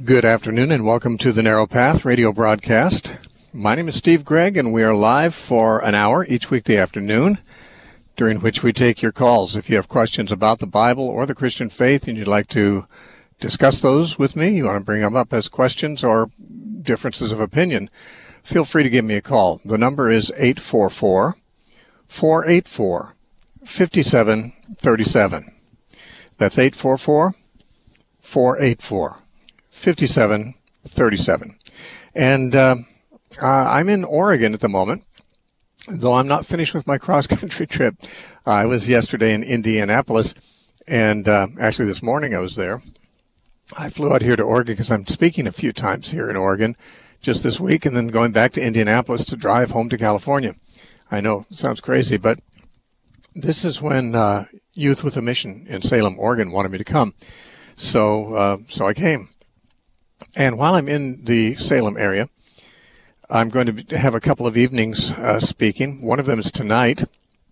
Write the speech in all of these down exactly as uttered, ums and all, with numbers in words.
Good afternoon and welcome to the Narrow Path radio broadcast. My name is Steve Gregg and we are live for an hour each weekday afternoon, during which we take your calls. If you have questions about the Bible or the Christian faith and you'd like to discuss those with me, you want to bring them up as questions or differences of opinion, feel free to give me a call. The number is eight four four, four eight four, five seven three seven. That's eight four four, four eight four, five seven three seven. And uh, uh, I'm in Oregon at the moment, though I'm not finished with my cross-country trip. Uh, I was yesterday in Indianapolis, and uh, actually this morning I was there. I flew out here to Oregon because I'm speaking a few times here in Oregon just this week, and then going back to Indianapolis to drive home to California. I know, it sounds crazy, but this is when uh, Youth with a Mission in Salem, Oregon wanted me to come. So, uh, so I came. And while I'm in the Salem area, I'm going to have a couple of evenings uh, speaking. One of them is tonight,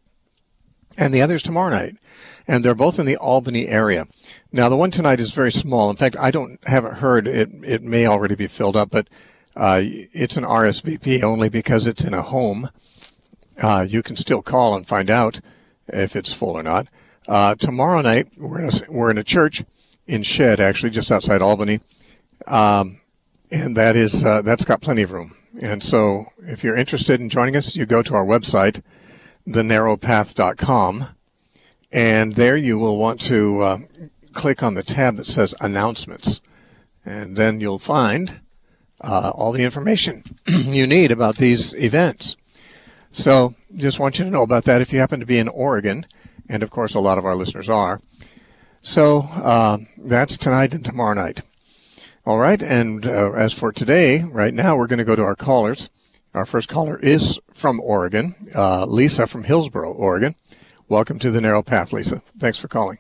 and the other is tomorrow night. And they're both in the Albany area. Now, the one tonight is very small. In fact, I don't haven't heard it. It may already be filled up, but uh, it's an R S V P only because it's in a home. Uh, you can still call and find out if it's full or not. Uh, tomorrow night, we're in, a, we're in a church in Shed, actually, just outside Albany. Um, and that is, uh, that's got plenty of room. And so if you're interested in joining us, you go to our website, the narrow path dot com, and there you will want to uh, click on the tab that says Announcements. And then you'll find uh, all the information you need about these events. So just want you to know about that if you happen to be in Oregon, and of course a lot of our listeners are. So uh, that's tonight and tomorrow night. All right, and uh, as for today, right now, we're going to go to our callers. Our first caller is from Oregon, uh, Lisa from Hillsboro, Oregon. Welcome to the Narrow Path, Lisa. Thanks for calling.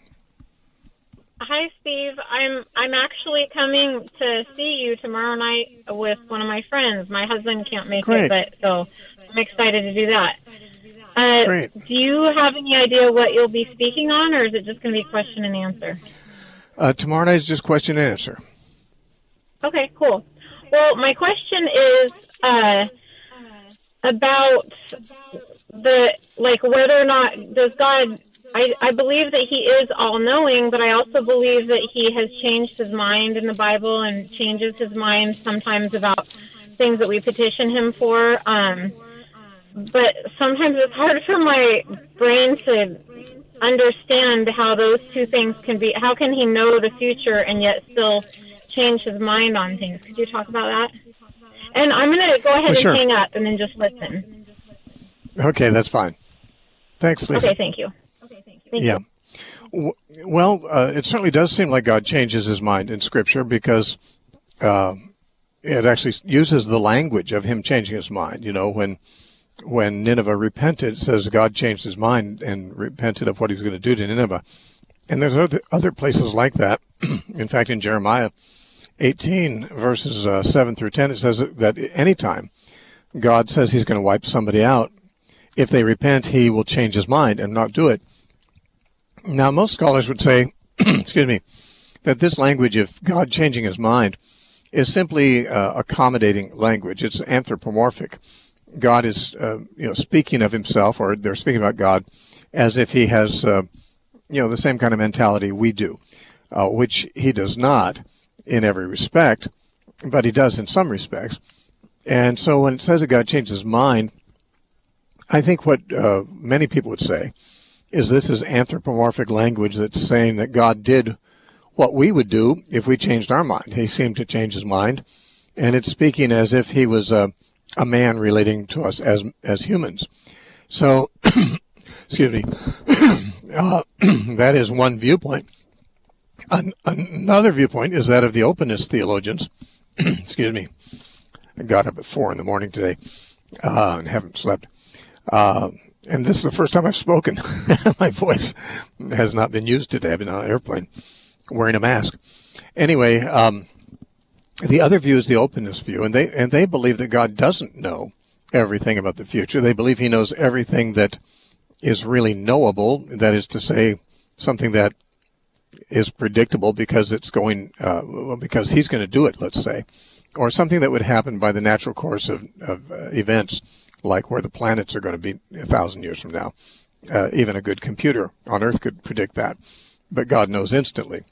Hi, Steve. I'm I'm actually coming to see you tomorrow night with one of my friends. My husband can't make Great. it, but so I'm excited to do that. Uh, Great. Do you have any idea what you'll be speaking on, or is it just going to be question and answer? Uh, tomorrow night is just question and answer. Okay, cool. Well, my question is uh, about the, like, whether or not, does God, I, I believe that he is all-knowing, but I also believe that he has changed his mind in the Bible and changes his mind sometimes about things that we petition him for. Um, but sometimes it's hard for my brain to understand how those two things can be. How can he know the future and yet still change his mind on things? Could you talk about that? And I'm going to go ahead Oh, sure. and hang up and then just listen. Okay, that's fine. Thanks, Lisa. Okay, thank you. Okay, thank you. Yeah. W- Well, uh, it certainly does seem like God changes his mind in Scripture because uh, it actually uses the language of him changing his mind. You know, when when Nineveh repented, it says God changed his mind and repented of what he was going to do to Nineveh. And there's other, other places like that. In fact, in Jeremiah eighteen, verses uh, seven through ten, it says that anytime God says he's going to wipe somebody out, if they repent, he will change his mind and not do it. Now, most scholars would say, excuse me, that this language of God changing his mind is simply uh, accommodating language. It's anthropomorphic. God is, uh, you know, speaking of himself, or they're speaking about God as if he has, uh, you know, the same kind of mentality we do, uh, which he does not in every respect, but he does in some respects. And so when it says that God changed his mind, I think what uh, many people would say is this is anthropomorphic language that's saying that God did what we would do if we changed our mind. He seemed to change his mind, and it's speaking as if he was a, a man relating to us as as humans. So, excuse me, uh, that is one viewpoint. An- another viewpoint is that of the openness theologians. Excuse me. I got up at four in the morning today uh, and haven't slept. Uh, and this is the first time I've spoken. My voice has not been used today. I've been on an airplane wearing a mask. Anyway, um, the other view is the openness view, and they and they believe that God doesn't know everything about the future. They believe he knows everything that is really knowable, that is to say, something that is predictable because it's going, uh, well, because he's going to do it, let's say, or something that would happen by the natural course of, of uh, events, like where the planets are going to be a thousand years from now. Uh, even a good computer on Earth could predict that, but God knows instantly.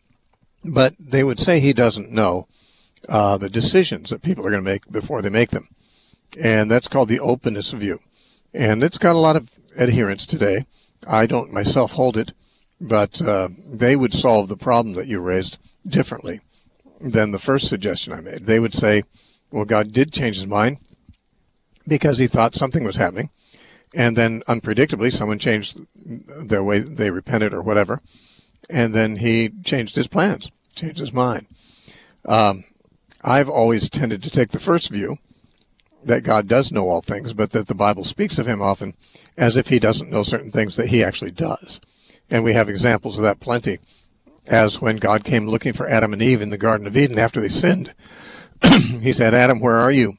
But they would say he doesn't know uh, the decisions that people are going to make before they make them. And that's called the openness view. And it's got a lot of adherents today. I don't myself hold it, but uh, they would solve the problem that you raised differently than the first suggestion I made. They would say, well, God did change his mind because he thought something was happening. And then unpredictably, someone changed their way, they repented or whatever. And then he changed his plans, changed his mind. Um, I've always tended to take the first view, that God does know all things, but that the Bible speaks of him often as if he doesn't know certain things that he actually does. And we have examples of that plenty, as when God came looking for Adam and Eve in the Garden of Eden after they sinned. He said, Adam, where are you?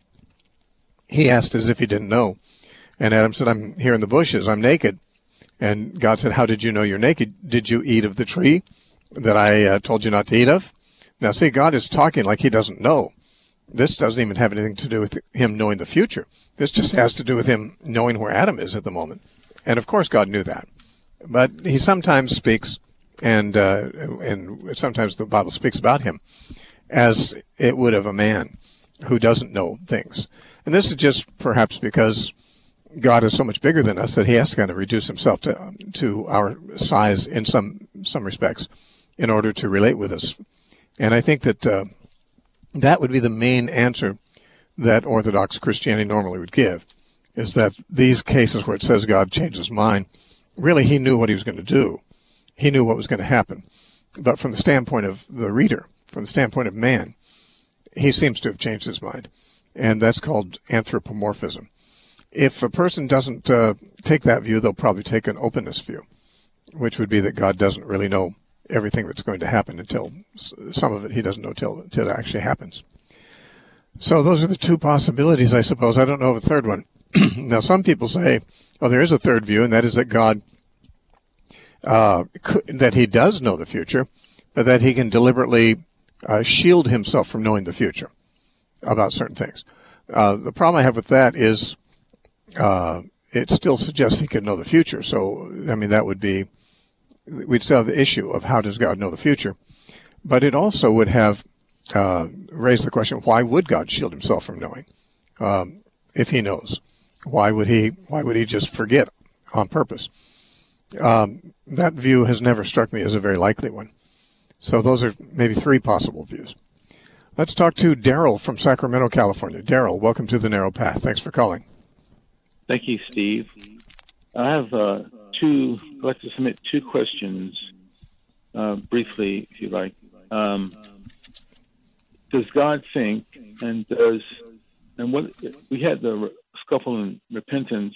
He asked as if he didn't know. And Adam said, I'm here in the bushes, I'm naked. And God said, how did you know you're naked? Did you eat of the tree that I uh, told you not to eat of? Now, see, God is talking like he doesn't know. This doesn't even have anything to do with him knowing the future. This just has to do with him knowing where Adam is at the moment. And, of course, God knew that. But he sometimes speaks, and uh, and sometimes the Bible speaks about him as it would of a man who doesn't know things. And this is just perhaps because God is so much bigger than us that he has to kind of reduce himself to to our size in some some respects in order to relate with us. And I think that uh, that would be the main answer that Orthodox Christianity normally would give, is that these cases where it says God changed his mind, really he knew what he was going to do. He knew what was going to happen. But from the standpoint of the reader, from the standpoint of man, he seems to have changed his mind. And that's called anthropomorphism. If a person doesn't uh, take that view, they'll probably take an openness view, which would be that God doesn't really know everything that's going to happen until some of it he doesn't know till, till it actually happens. So those are the two possibilities, I suppose. I don't know of a third one. Now, some people say, oh, there is a third view, and that is that God, uh, could, that he does know the future, but that he can deliberately uh, shield himself from knowing the future about certain things. Uh, the problem I have with that is uh, it still suggests he could know the future. So, I mean, that would be, we'd still have the issue of how does God know the future. But it also would have uh, raised the question, why would God shield himself from knowing um, if he knows? Why would he, why would he just forget on purpose? Um, that view has never struck me as a very likely one. So those are maybe three possible views. Let's talk to Daryl from Sacramento, California. Daryl, welcome to The Narrow Path. Thanks for calling. Thank you, Steve. I have uh, two, I'd like to submit two questions uh, briefly, if you like. Um, does God think, and does, and what, we had the scuffle in repentance,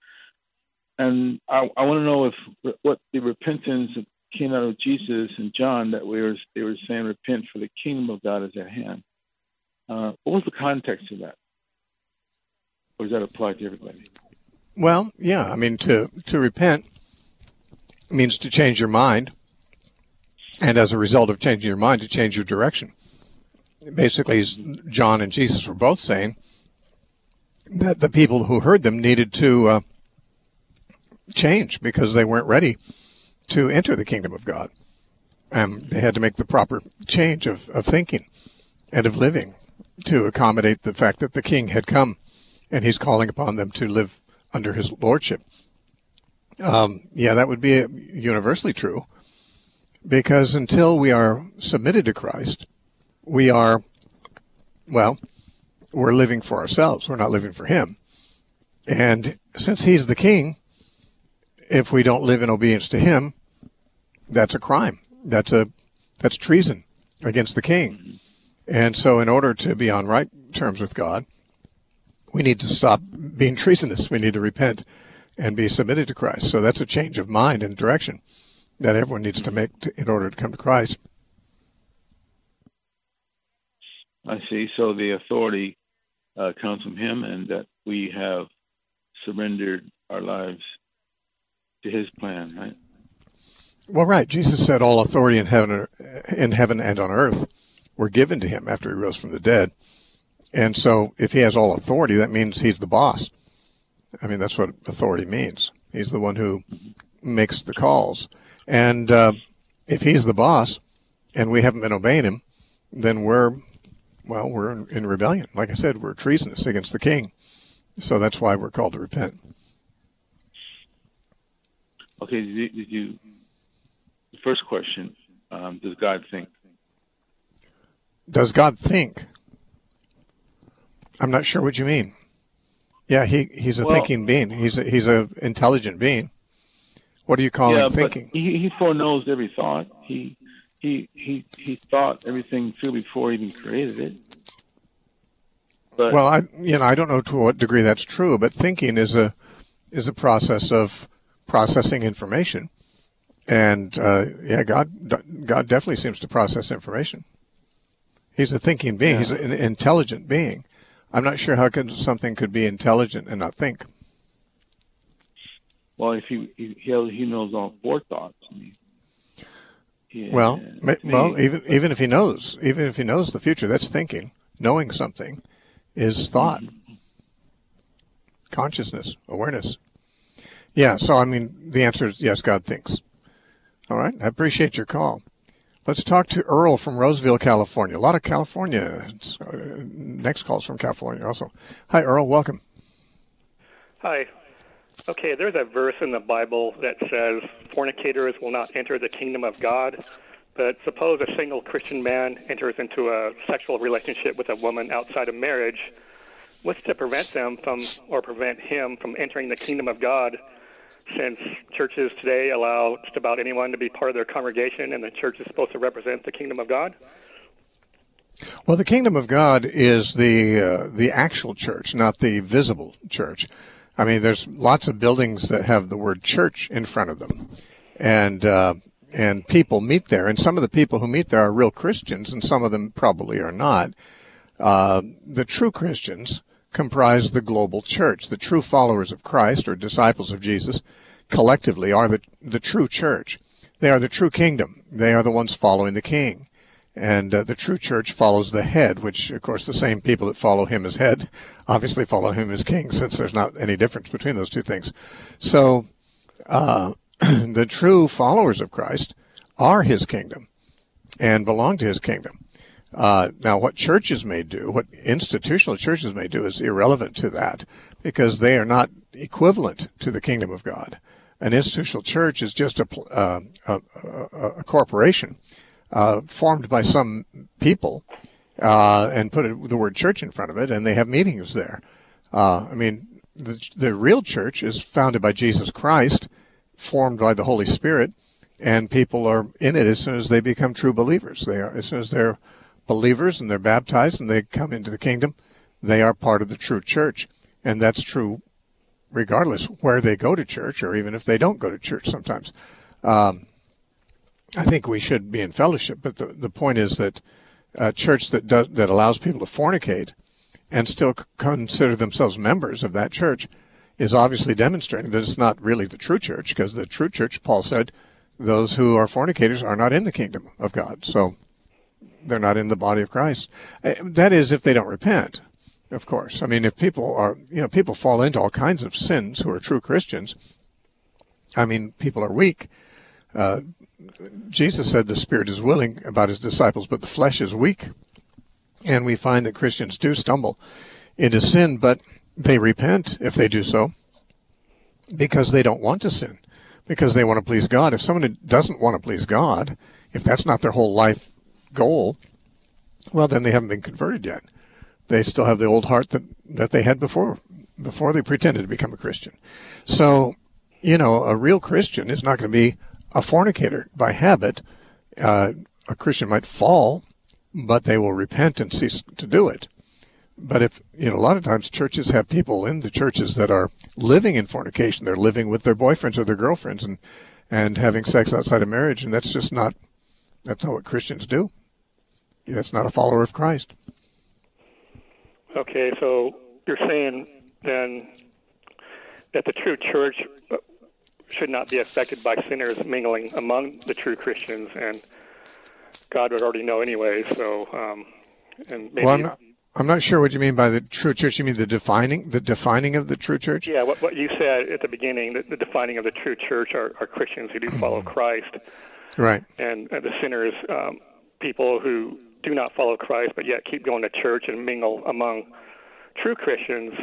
and I, I want to know if what the repentance came out of Jesus and John, that we were, they were saying repent for the kingdom of God is at hand. Uh, what was the context of that? Or does that apply to everybody? Well, yeah, I mean, to, to repent means to change your mind, and as a result of changing your mind, to change your direction. Basically, as John and Jesus were both saying, that the people who heard them needed to uh, change because they weren't ready to enter the kingdom of God. Um, they had to make the proper change of, of thinking and of living to accommodate the fact that the king had come and he's calling upon them to live under his lordship. Um, yeah, that would be universally true, because until we are submitted to Christ, we are, well, we're living for ourselves. We're not living for him. And since he's the king, if we don't live in obedience to him, that's a crime. That's a that's treason against the king. And so in order to be on right terms with God, we need to stop being treasonous. We need to repent and be submitted to Christ. So that's a change of mind and direction that everyone needs to make to, in order to come to Christ. I see. So the authority uh, comes from him, and that we have surrendered our lives to his plan, right? Well, right. Jesus said all authority in heaven, in heaven and on earth were given to him after he rose from the dead. And so if he has all authority, that means he's the boss. I mean, that's what authority means. He's the one who makes the calls. And uh, if he's the boss and we haven't been obeying him, then we're, well, we're in, in rebellion. Like I said, we're treasonous against the king. So that's why we're called to repent. Okay, did you, did you the first question, um, does God think? Does God think? I'm not sure what you mean. Yeah, he, he's a well, thinking being. He's a, he's a intelligent being. What do you call yeah, him thinking? But he, he foreknows every thought. He he he he thought everything through before he even created it. But, well, I you know I don't know to what degree that's true, but thinking is a is a process of processing information, and uh, yeah, God God definitely seems to process information. He's a thinking being. Yeah. He's an intelligent being. I'm not sure how could something could be intelligent and not think. Well, if he he he knows all four thoughts. I mean, yeah, well, maybe. well, even even if he knows, even if he knows the future, that's thinking. Knowing something is thought, mm-hmm. consciousness, awareness. Yeah. So, I mean, the answer is yes. God thinks. All right. I appreciate your call. Let's talk to Earl from Roseville, California. A lot of California. Uh, next call's from California also. Hi, Earl. Welcome. Hi. Okay, there's a verse in the Bible that says fornicators will not enter the kingdom of God. But suppose a single Christian man enters into a sexual relationship with a woman outside of marriage. What's to prevent them from, or prevent him from entering the kingdom of God, since churches today allow just about anyone to be part of their congregation, and the church is supposed to represent the kingdom of God? Well, the kingdom of God is the uh, the actual church, not the visible church. I mean, there's lots of buildings that have the word church in front of them, and uh, and people meet there. And some of the people who meet there are real Christians, and some of them probably are not. Uh, the true Christians comprise the global church. The true followers of Christ, or disciples of Jesus, collectively are the the true church. They are the true kingdom. They are the ones following the king. And uh, the true church follows the head, which, of course, the same people that follow him as head obviously follow him as king, since there's not any difference between those two things. So uh, the true followers of Christ are his kingdom and belong to his kingdom. Uh, now, what churches may do, what institutional churches may do, is irrelevant to that, because they are not equivalent to the kingdom of God. An institutional church is just a, uh, a, a, a corporation Uh, formed by some people, uh, and put it, the word church in front of it, and they have meetings there. Uh, I mean, the, the real church is founded by Jesus Christ, formed by the Holy Spirit, and people are in it as soon as they become true believers. They are, as soon as they're believers and they're baptized and they come into the kingdom, they are part of the true church. And that's true regardless where they go to church, or even if they don't go to church sometimes. Um, I think we should be in fellowship, but the, the point is that a church that does, that allows people to fornicate and still c- consider themselves members of that church is obviously demonstrating that it's not really the true church, because the true church, Paul said, those who are fornicators are not in the kingdom of God. So they're not in the body of Christ. That is, if they don't repent, of course. I mean, if people are, you know, people fall into all kinds of sins who are true Christians. I mean, people are weak. Uh, Jesus said the Spirit is willing about his disciples, but the flesh is weak. And we find that Christians do stumble into sin, but they repent if they do so, because they don't want to sin, because they want to please God. If someone doesn't want to please God, if that's not their whole life goal, well, then they haven't been converted yet. They still have the old heart that, that they had before, before they pretended to become a Christian. So, you know, a real Christian is not going to be a fornicator by habit. Uh, a Christian might fall, but they will repent and cease to do it. But if, you know, a lot of times churches have people in the churches that are living in fornication. They're living with their boyfriends or their girlfriends and, and having sex outside of marriage. And that's just not, that's not what Christians do. That's not a follower of Christ. Okay, so you're saying then that the true church should not be affected by sinners mingling among the true Christians, and God would already know anyway. So, um, and maybe. Well, I'm not, I'm not sure what you mean by the true church. You mean the defining, the defining of the true church? Yeah, what, what you said at the beginning, the, the defining of the true church are, are Christians who do follow Christ. Right. And uh, the sinners, um, people who do not follow Christ, but yet keep going to church and mingle among true Christians.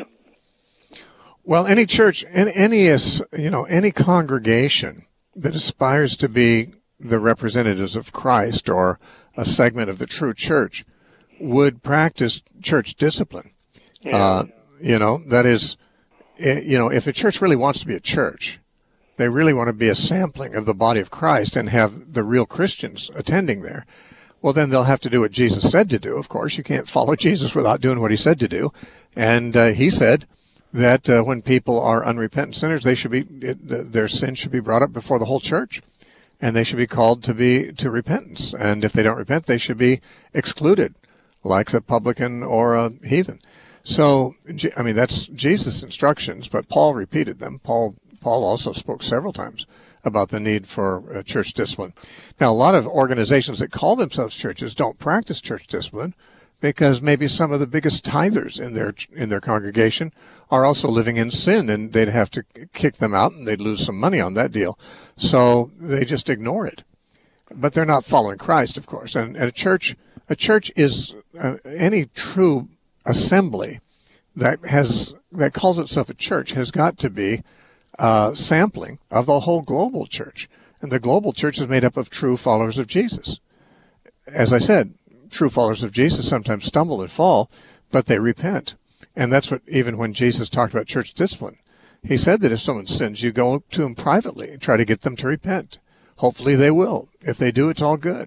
Well, any church, any, any you know, any congregation that aspires to be the representatives of Christ or a segment of the true church would practice church discipline. Yeah. Uh, you know, that is, you know, if a church really wants to be a church, they really want to be a sampling of the body of Christ and have the real Christians attending there, well, then they'll have to do what Jesus said to do. Of course, you can't follow Jesus without doing what he said to do. And uh, he said that uh, when people are unrepentant sinners, they should be, it, their sin should be brought up before the whole church, and they should be called to be to repentance. And if they don't repent, they should be excluded, like a publican or a heathen. So, I mean, that's Jesus' instructions, but Paul repeated them. Paul Paul also spoke several times about the need for uh, church discipline. Now, a lot of organizations that call themselves churches don't practice church discipline because maybe some of the biggest tithers in their in their congregation are also living in sin, and they'd have to kick them out, and they'd lose some money on that deal. So they just ignore it. But they're not following Christ, of course. And, and a church, a church is uh, any true assembly that has that calls itself a church has got to be uh, sampling of the whole global church. And the global church is made up of true followers of Jesus. As I said, true followers of Jesus sometimes stumble and fall, but they repent. And that's what, even when Jesus talked about church discipline, he said that if someone sins, you go to them privately and try to get them to repent. Hopefully they will. If they do, it's all good.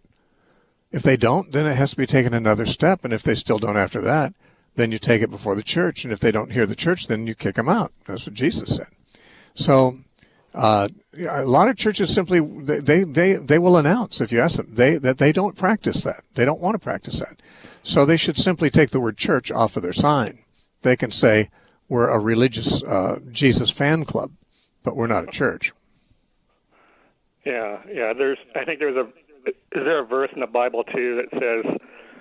If they don't, then it has to be taken another step. And if they still don't after that, then you take it before the church. And if they don't hear the church, then you kick them out. That's what Jesus said. So uh, a lot of churches simply, they, they, they will announce, if you ask them, they, that they don't practice that. They don't want to practice that. So they should simply take the word church off of their sign. They can say, we're a religious uh, Jesus fan club, but we're not a church. Yeah, yeah. There's, I think there's a, is there a verse in the Bible too that says,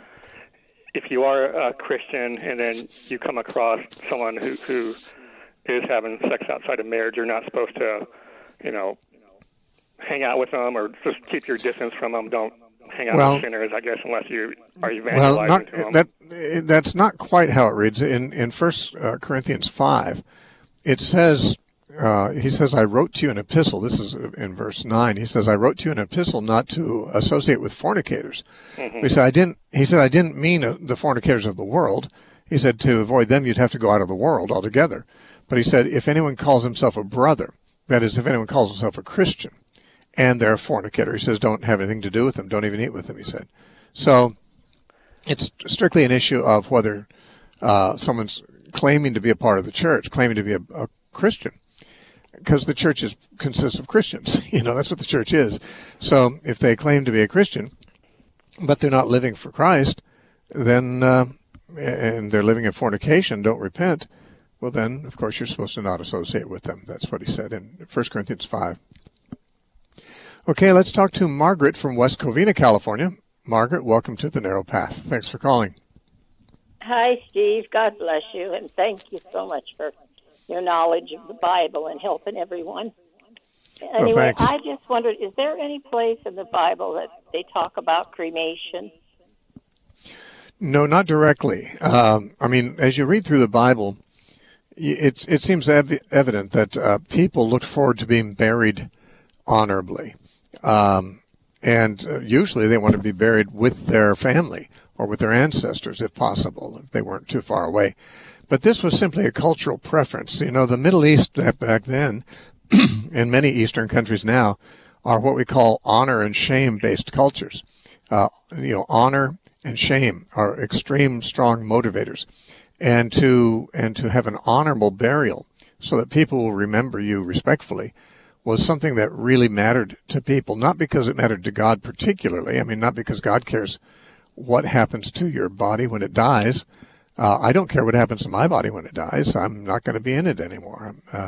if you are a Christian and then you come across someone who, who is having sex outside of marriage, you're not supposed to, you know, hang out with them or just keep your distance from them. Don't hang out well, with sinners, I guess, unless you are evangelizing well, not, to them. That, that's not quite how it reads. In in First Corinthians five, it says, uh, he says, I wrote to you an epistle. This is in verse nine. He says, I wrote to you an epistle not to associate with fornicators. Mm-hmm. He said, I didn't. He said, I didn't mean the fornicators of the world. He said, to avoid them, you'd have to go out of the world altogether. But he said, if anyone calls himself a brother, that is, if anyone calls himself a Christian, and they're a fornicator, he says, don't have anything to do with them. Don't even eat with them, he said. So it's strictly an issue of whether uh, someone's claiming to be a part of the church, claiming to be a, a Christian, because the church is, consists of Christians. You know, that's what the church is. So if they claim to be a Christian, but they're not living for Christ, then uh, and they're living in fornication, don't repent, well then, of course, you're supposed to not associate with them. That's what he said in First Corinthians five. Okay, let's talk to Margaret from West Covina, California. Margaret, welcome to The Narrow Path. Thanks for calling. Hi, Steve. God bless you, and thank you so much for your knowledge of the Bible and helping everyone. Anyway, well, I just wondered, is there any place in the Bible that they talk about cremation? No, not directly. Um, I mean, as you read through the Bible, it's, it seems ev- evident that uh, people looked forward to being buried honorably. Um, and uh, usually they want to be buried with their family or with their ancestors, if possible, if they weren't too far away. But this was simply a cultural preference. You know, the Middle East back then, and many Eastern countries now, are what we call honor and shame-based cultures. Uh, you know, honor and shame are extreme, strong motivators. And to and to have an honorable burial so that people will remember you respectfully was something that really mattered to people, not because it mattered to God particularly. I mean, not because God cares what happens to your body when it dies. Uh, I don't care what happens to my body when it dies. I'm not going to be in it anymore. Uh,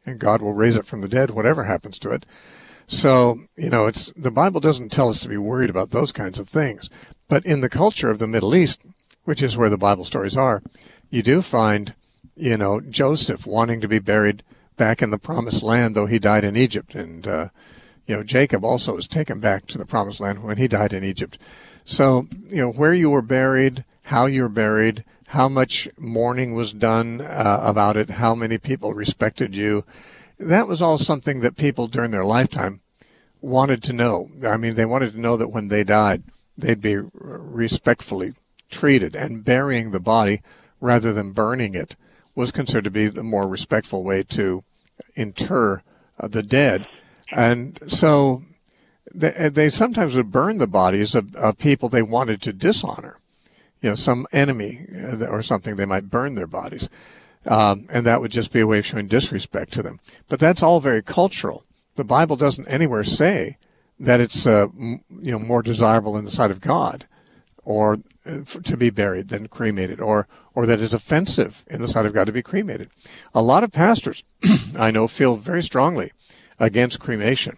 and God will raise it from the dead, whatever happens to it. So, you know, it's the Bible doesn't tell us to be worried about those kinds of things. But in the culture of the Middle East, which is where the Bible stories are, you do find, you know, Joseph wanting to be buried back in the Promised Land, though he died in Egypt. And, uh, you know, Jacob also was taken back to the Promised Land when he died in Egypt. So, you know, where you were buried, how you were buried, how much mourning was done uh, about it, how many people respected you, that was all something that people during their lifetime wanted to know. I mean, they wanted to know that when they died, they'd be respectfully treated, and burying the body rather than burning it was considered to be the more respectful way to inter uh, the dead. And so they, they sometimes would burn the bodies of, of people they wanted to dishonor. You know, some enemy or something, they might burn their bodies. Um, and that would just be a way of showing disrespect to them. But that's all very cultural. The Bible doesn't anywhere say that it's uh, m- you know more desirable in the sight of God, or uh, f- to be buried than cremated, or or that it's offensive in the sight of God to be cremated. A lot of pastors I know feel very strongly against cremation,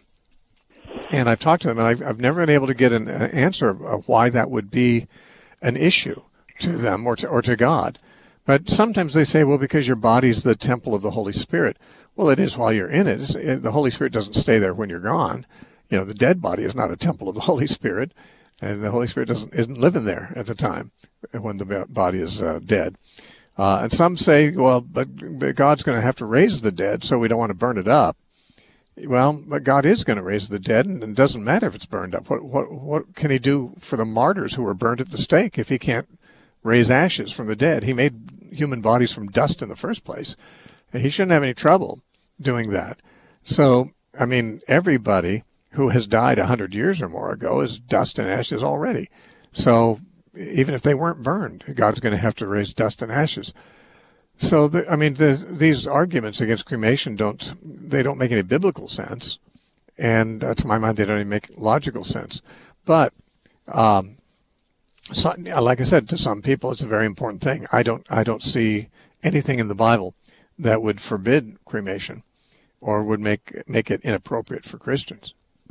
and I've talked to them, and I've, I've never been able to get an, an answer of why that would be an issue to them or to, or to God. But sometimes they say, well, because your body's the temple of the Holy Spirit. Well, it is while you're in it. it. The Holy Spirit doesn't stay there when you're gone. You know, the dead body is not a temple of the Holy Spirit, and the Holy Spirit doesn't isn't living there at the time when the body is uh, dead. Uh, and some say, well, but, but God's going to have to raise the dead, so we don't want to burn it up. Well, but God is going to raise the dead, and it doesn't matter if it's burned up. What what what can He do for the martyrs who were burned at the stake if He can't raise ashes from the dead? He made human bodies from dust in the first place. And He shouldn't have any trouble doing that. So, I mean, everybody who has died a hundred years or more ago is dust and ashes already. So, even if they weren't burned, God's going to have to raise dust and ashes. So, the, I mean, the, these arguments against cremation don't, they don't make any biblical sense. And uh, to my mind, they don't even make logical sense. But, um, so, like I said, to some people, it's a very important thing. I don't, I don't see anything in the Bible that would forbid cremation or would make make it inappropriate for Christians.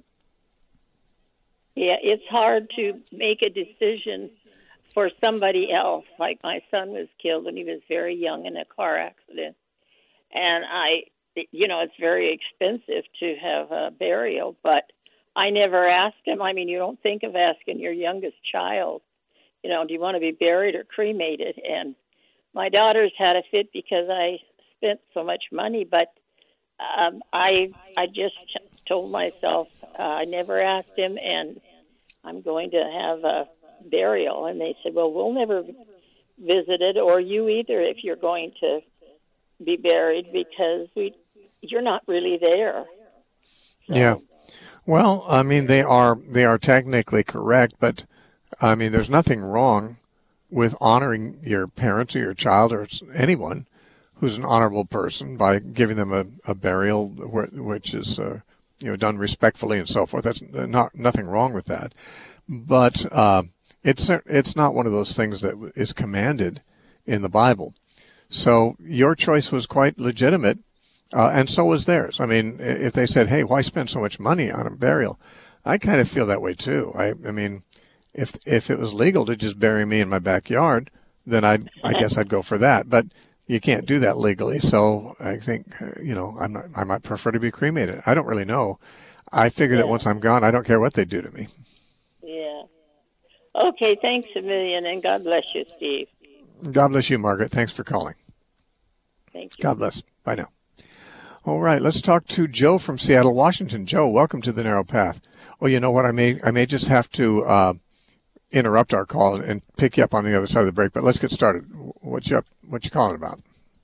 Yeah, it's hard to make a decision for somebody else. Like my son was killed when he was very young in a car accident, and I, you know, it's very expensive to have a burial, but I never asked him. I mean, you don't think of asking your youngest child, you know, do you want to be buried or cremated? And my daughter's had a fit because I spent so much money, but um, I I just told myself uh, I never asked him, and I'm going to have a burial. And they said, well, we'll never visit it, or you either, if you're going to be buried, because we you're not really there. So. Yeah. Well, I mean, they are they are technically correct, but I mean, there's nothing wrong with honoring your parents or your child or anyone who's an honorable person by giving them a, a burial which is uh, you know done respectfully and so forth. That's not nothing wrong with that, but uh, it's it's not one of those things that is commanded in the Bible. So your choice was quite legitimate, uh, and so was theirs. I mean, if they said, "Hey, why spend so much money on a burial?" I kind of feel that way too. I I mean. If if it was legal to just bury me in my backyard, then I I guess I'd go for that. But you can't do that legally, so I think you know I'm not, I might prefer to be cremated. I don't really know. I figure yeah. that once I'm gone, I don't care what they do to me. Yeah. Okay. Thanks a million, and God bless you, Steve. God bless you, Margaret. Thanks for calling. Thank you. God bless. Bye now. All right, let's talk to Joe from Seattle, Washington. Joe, welcome to the Narrow Path. Oh, you know what? I may I may just have to. Uh, interrupt our call and pick you up on the other side of the break, but let's get started. What you up, what you calling about?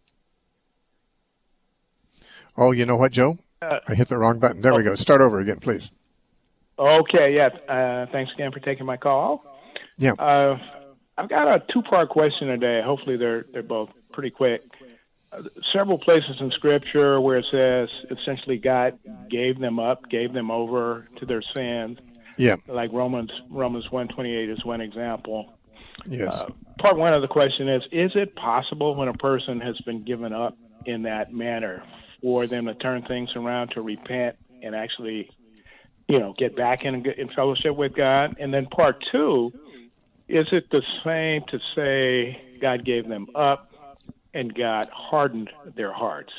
Oh, you know what, Joe? Uh, I hit the wrong button. There oh. we go. Start over again, please. Okay, yeah. Uh, thanks again for taking my call. Yeah. Uh, I've got a two-part question today. Hopefully they're they're both pretty quick. Uh, several places in Scripture where it says essentially God gave them up, gave them over to their sins. Yeah, like Romans Romans one twenty-eight is one example. Yes. Uh, part one of the question is: is it possible when a person has been given up in that manner for them to turn things around, to repent, and actually, you know, get back in, in fellowship with God? And then part two, is it the same to say God gave them up and God hardened their hearts?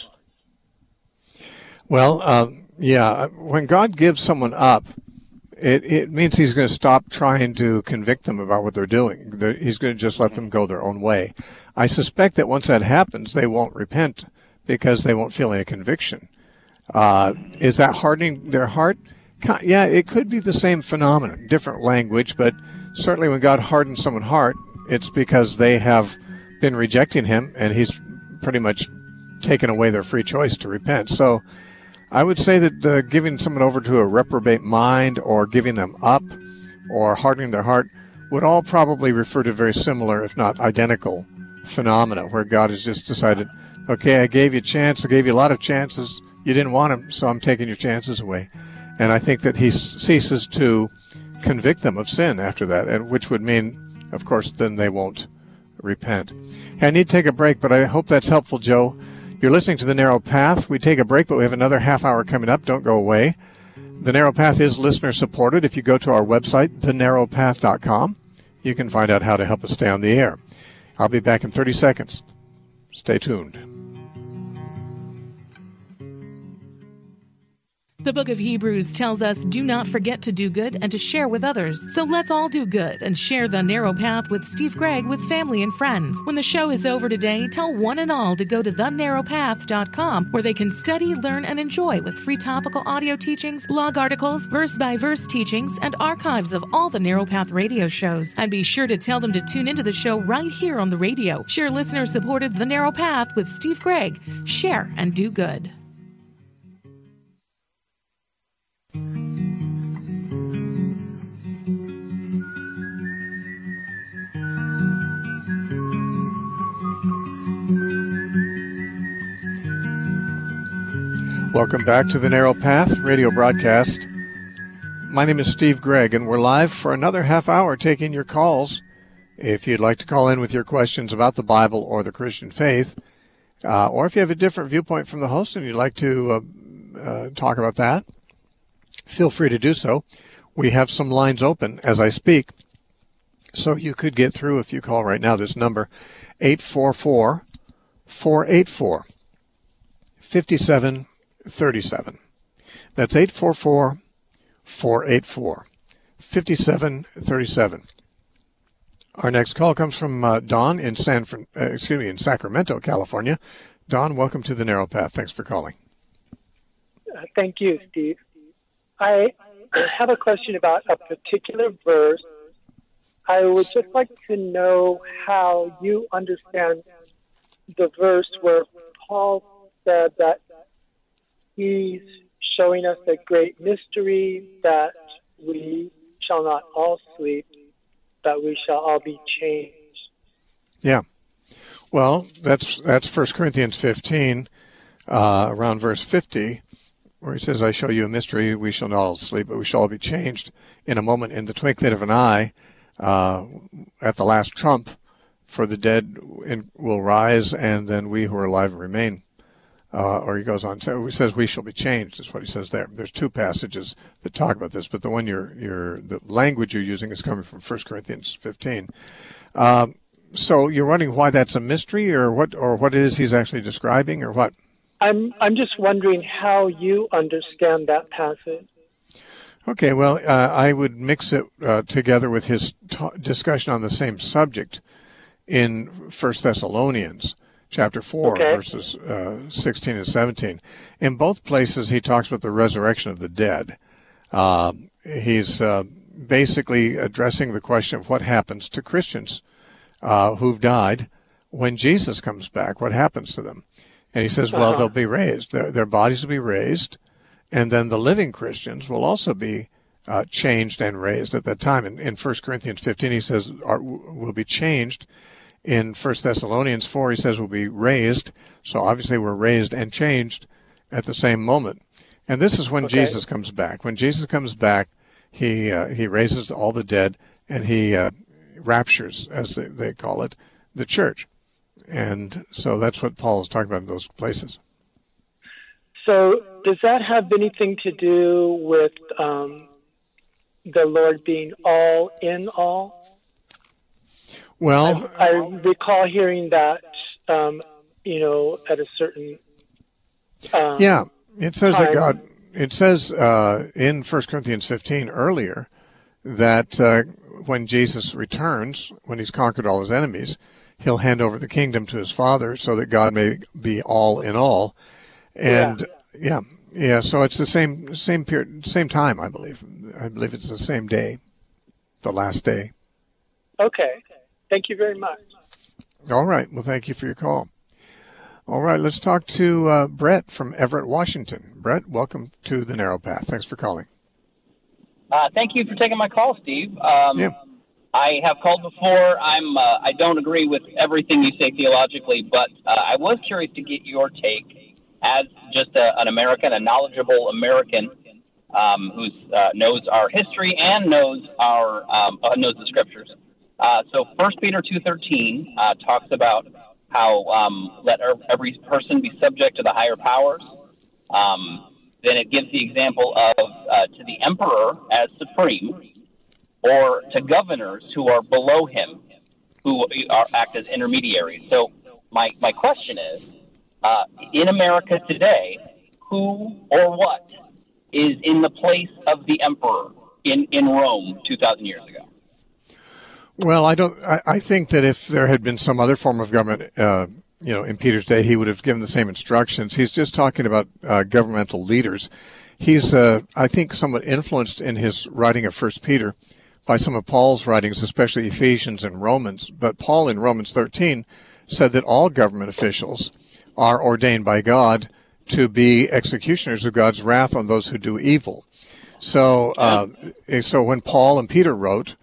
Well, uh, yeah, when God gives someone up, it, it means he's going to stop trying to convict them about what they're doing. They're, he's going to just let them go their own way. I suspect that once that happens, they won't repent because they won't feel any conviction. Uh, is that hardening their heart? Yeah, it could be the same phenomenon, different language, but certainly when God hardens someone's heart, it's because they have been rejecting him, and he's pretty much taken away their free choice to repent. So I would say that uh, giving someone over to a reprobate mind or giving them up or hardening their heart would all probably refer to very similar, if not identical, phenomena where God has just decided, okay, I gave you a chance, I gave you a lot of chances, you didn't want them, so I'm taking your chances away. And I think that he ceases to convict them of sin after that, and which would mean, of course, then they won't repent. Hey, I need to take a break, but I hope that's helpful, Joe. You're listening to The Narrow Path. We take a break, but we have another half hour coming up. Don't go away. The Narrow Path is listener-supported. If you go to our website, the narrow path dot com, you can find out how to help us stay on the air. I'll be back in thirty seconds. Stay tuned. The book of Hebrews tells us, do not forget to do good and to share with others. So let's all do good and share The Narrow Path with Steve Gregg with family and friends. When the show is over today, tell one and all to go to the narrow path dot com, where they can study, learn, and enjoy with free topical audio teachings, blog articles, verse-by-verse teachings, and archives of all the Narrow Path radio shows. And be sure to tell them to tune into the show right here on the radio. Share listener-supported The Narrow Path with Steve Gregg. Share and do good. Welcome back to the Narrow Path radio broadcast. My name is Steve Gregg, and we're live for another half hour taking your calls. If you'd like to call in with your questions about the Bible or the Christian faith, uh, or if you have a different viewpoint from the host and you'd like to uh, uh, talk about that, feel free to do so. We have some lines open as I speak, so you could get through if you call right now. This number, eight four four, four eight four, five seven thirty-seven. That's eight four four, four eight four, five seven thirty-seven. Our next call comes from uh, Don in San, uh, excuse me, in Sacramento, California. Don, welcome to the Narrow Path. Thanks for calling. Uh, thank you, Steve. I have a question about a particular verse. I would just like to know how you understand the verse where Paul said that he's showing us a great mystery, that we shall not all sleep, that we shall all be changed. Yeah. Well, that's that's First Corinthians fifteen, uh, around verse fifty, where he says, I show you a mystery, we shall not all sleep, but we shall all be changed in a moment, in the twinkling of an eye, uh, at the last trump, for the dead will rise, and then we who are alive remain. Uh, or he goes on, so he says we shall be changed, is what he says there. There's two passages that talk about this, but the one you're, you're the language you're using is coming from First Corinthians fifteen. Um, so you're wondering why that's a mystery, or what, or what it is he's actually describing, or what? I'm I'm just wondering how you understand that passage. Okay, well, uh, I would mix it uh, together with his ta- discussion on the same subject in First Thessalonians. Chapter four, okay. verses uh, sixteen and seventeen. In both places, he talks about the resurrection of the dead. Uh, he's uh, basically addressing the question of what happens to Christians uh, who've died when Jesus comes back. What happens to them? And he says, well, uh-huh. they'll be raised. Their, their bodies will be raised, and then the living Christians will also be uh, changed and raised at that time. In, in First Corinthians fifteen, he says, are, will be changed. In First Thessalonians four, he says we'll be raised. So obviously we're raised and changed at the same moment. And this is when okay. Jesus comes back. When Jesus comes back, he uh, he raises all the dead, and he uh, raptures, as they, they call it, the church. And so that's what Paul is talking about in those places. So does that have anything to do with um, the Lord being all in all? Well, I, I recall hearing that, um, you know, at a certain um, yeah, it says time. that God. It says uh, in First Corinthians fifteen earlier that uh, when Jesus returns, when he's conquered all his enemies, he'll hand over the kingdom to his Father, so that God may be all in all. And yeah, yeah. yeah so it's the same same period, same time, I believe. I believe it's the same day, the last day. Okay. Thank you very much. All right. Well, thank you for your call. All right. Let's talk to uh, Brett from Everett, Washington. Brett, welcome to the Narrow Path. Thanks for calling. Uh, thank you for taking my call, Steve. Um, yeah. I have called before. I'm. Uh, I don't agree with everything you say theologically, but uh, I was curious to get your take as just a, an American, a knowledgeable American um, who uh, knows our history and knows our um, uh, knows the scriptures. Uh, so First Peter two thirteen uh, talks about how um, let every person be subject to the higher powers. Um, then it gives the example of uh, to the emperor as supreme, or to governors who are below him, who are act as intermediaries. So my my question is, uh, in America today, who or what is in the place of the emperor in, in Rome two thousand years ago? Well, I don't. I, I think that if there had been some other form of government, uh, you know, in Peter's day, he would have given the same instructions. He's just talking about uh, governmental leaders. He's, uh, I think, somewhat influenced in his writing of First Peter by some of Paul's writings, especially Ephesians and Romans. But Paul in Romans thirteen said that all government officials are ordained by God to be executioners of God's wrath on those who do evil. So, uh, so when Paul and Peter wrote,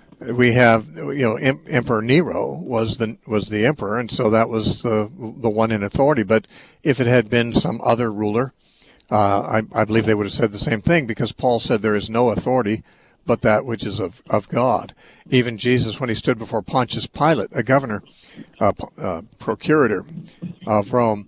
we have, you know, em- Emperor Nero was the was the emperor, and so that was the the one in authority. But if it had been some other ruler, uh, I, I believe they would have said the same thing, because Paul said there is no authority but that which is of, of God. Even Jesus, when he stood before Pontius Pilate, a governor, uh, uh, procurator of Rome